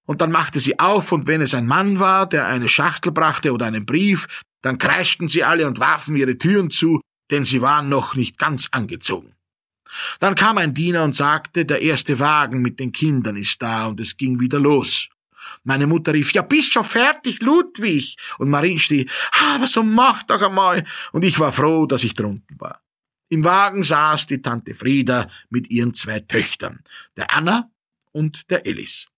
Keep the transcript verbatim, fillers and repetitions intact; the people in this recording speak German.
Und dann machte sie auf, und wenn es ein Mann war, der eine Schachtel brachte oder einen Brief, dann kreischten sie alle und warfen ihre Türen zu, denn sie waren noch nicht ganz angezogen. Dann kam ein Diener und sagte, der erste Wagen mit den Kindern ist da, und es ging wieder los. Meine Mutter rief, ja, bist schon fertig, Ludwig? Und Marie schrie, aber so mach doch einmal. Und ich war froh, dass ich drunten war. Im Wagen saß die Tante Frieda mit ihren zwei Töchtern, der Anna und der Elis.